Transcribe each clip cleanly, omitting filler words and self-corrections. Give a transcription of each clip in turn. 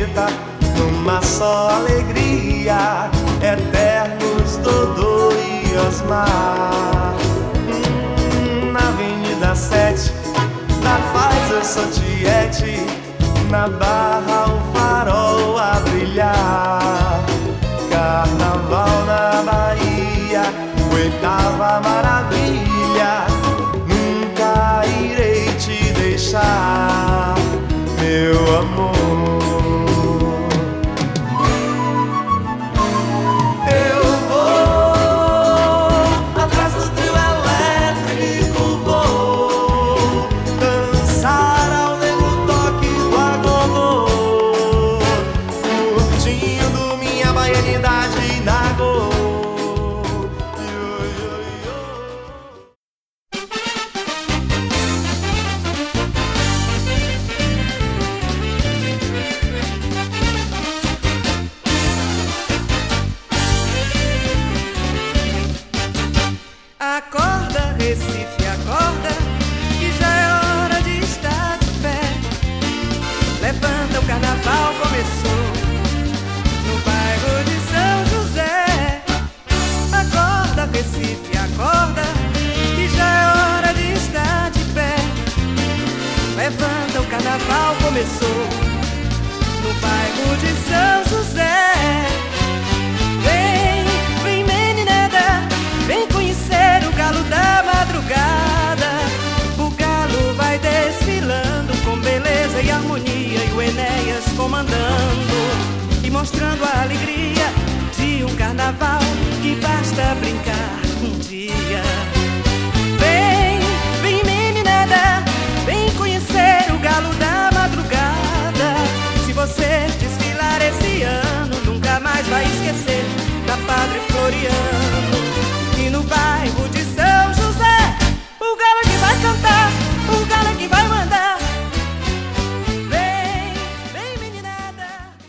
acredita numa só alegria, eternos Dodô e Osmar. Na Avenida 7 da Paz eu sou tiete, na Barra um farol a brilhar. Carnaval na Bahia, oitava maravilha, nunca irei te deixar, meu amor. Eu vou atrás do trio elétrico, vou dançar ao negro toque do agogô, curtindo minha baianidade na Gol. Acorda, Recife, acorda, que já é hora de estar de pé. Levanta, o carnaval começou no bairro de São José. Acorda, Recife, acorda, que já é hora de estar de pé. Levanta, o carnaval começou no bairro de São José. Vem meninada, vem conhecer o galo da madrugada. O galo vai desfilando com beleza e harmonia, e o Enéas comandando e mostrando a alegria de um carnaval que basta brincar um dia. Vem meninada, vem conhecer o galo da madrugada. Se você desfilar esse ano, nunca mais vai esquecer da Padre Floriano. E no bairro de São José, o galo é que vai cantar, o galo é que vai mandar. Vem meninada.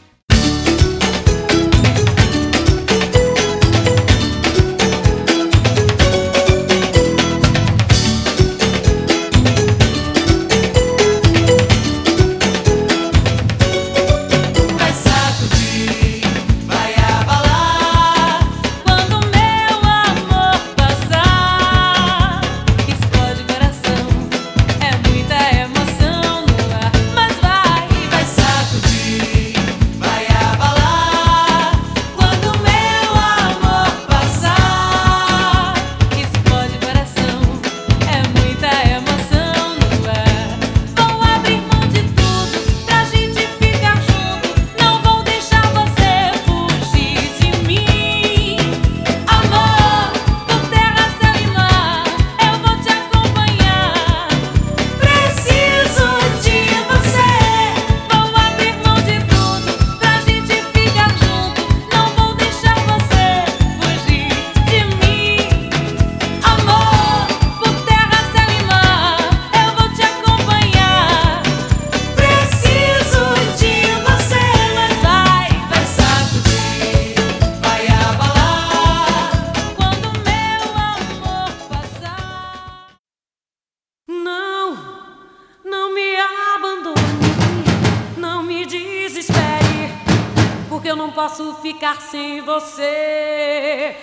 Vai sacudir, vai abalar, quando meu amor passar. Explode o coração, é muita emoção no ar. Mas vai sacudir, vai abalar, quando meu amor passar. Explode o coração, é muita emoção no ar. Vou abrir mão de tudo pra gente ficar junto, não vou deixar você fugir de mim. Amor, por terra, céu e mar, eu vou te acompanhar. Preciso de você. Vou abrir mão de tudo pra gente ficar junto, não vou deixar você fugir de mim. Amor, por terra, céu e mar, eu vou te acompanhar. Preciso de você. Mas vai sacudir, vai abalar, quando meu amor passar. Não me abandone, não me desespere, porque eu não posso ficar sem você.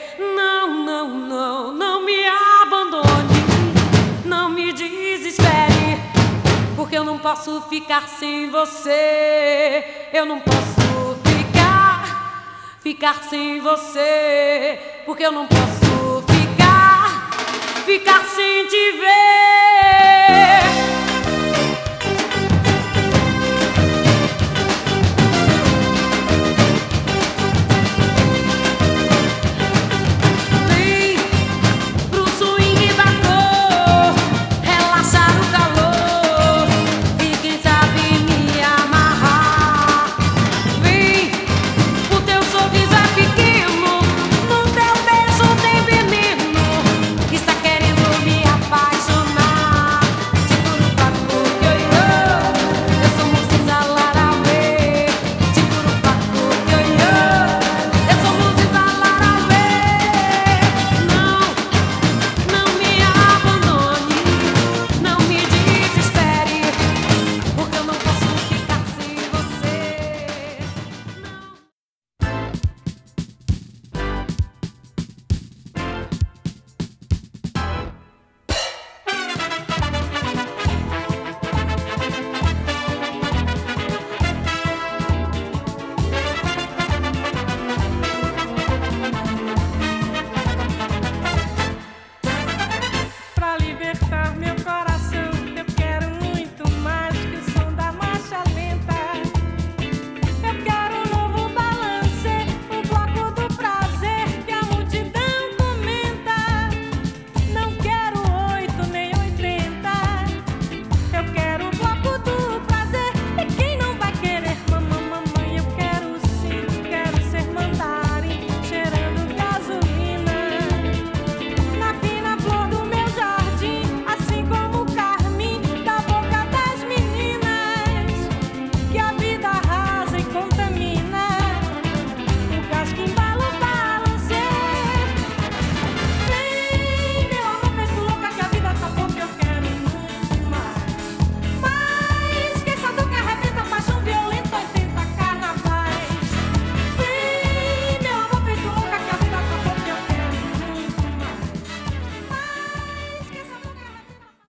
Não me abandone, não me desespere, porque eu não posso ficar sem você. Eu não posso ficar sem você, porque eu não posso ficar sem te ver.